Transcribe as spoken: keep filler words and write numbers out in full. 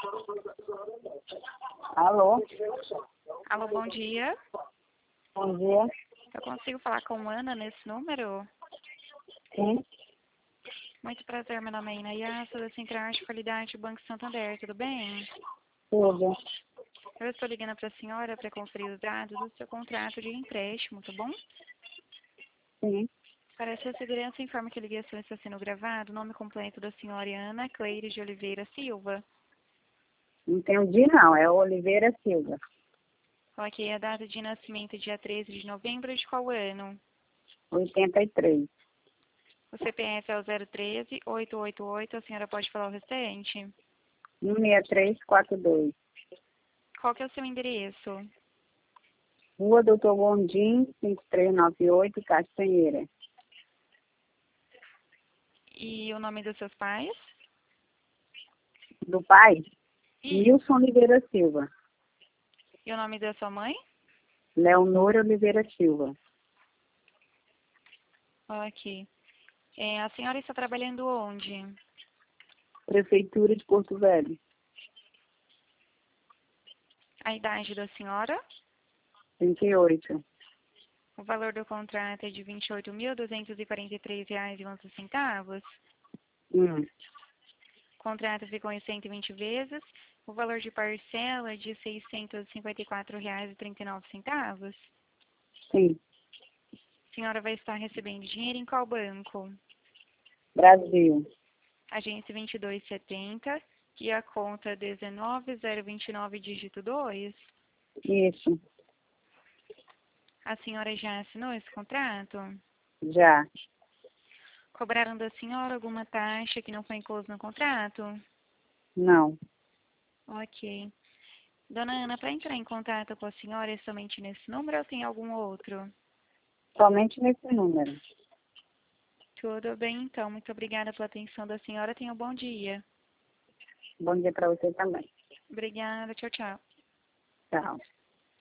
Alô? Alô, bom dia. Bom dia. Eu consigo falar com Ana nesse número? Sim, Muito prazer, meu nome é Inaya, sou da Central de Qualidade do Banco Santander, tudo bem? tudo. Eu estou ligando para a senhora para conferir os dados do seu contrato de empréstimo, tá bom? Sim. Para sua segurança, informo que a ligação está sendo gravada. O nome completo da senhora é Ana Cleire de Oliveira Silva. Não entendi não, é Oliveira Silva. Ok, a data de nascimento é dia treze de novembro de qual ano? oitenta e três. O C P F é o zero treze, oito oito oito, a senhora pode falar o restante? um seis três quatro dois. Qual que é o seu endereço? Rua Doutor Gondim, cinco três nove oito, Castanheira. E o nome dos seus pais? Do pai? E, Nilson Oliveira Silva. e o nome da sua mãe? Leonora Oliveira Silva. Ok. É, a senhora está trabalhando onde? Prefeitura de Porto Velho. A idade da senhora? trinta e oito. O valor do contrato é de vinte e oito mil, duzentos e quarenta e três reais e onze centavos. Hum, O contrato ficou em cento e vinte vezes. O valor de parcela é de seiscentos e cinquenta e quatro reais e trinta e nove centavos. sim. A senhora vai estar recebendo dinheiro em qual banco? Brasil. Agência vinte e dois setenta e a conta dezenove zero vinte e nove, dígito dois. Isso. A senhora já assinou esse contrato? Já. Cobraram da senhora alguma taxa que não foi inclusa no contrato? Não. Ok. Dona Ana, para entrar em contato com a senhora é somente nesse número ou tem algum outro? Somente nesse número. Tudo bem, então. Muito obrigada pela atenção da senhora. Tenha um bom dia. Bom dia para você também. Obrigada. Tchau, tchau. Tchau.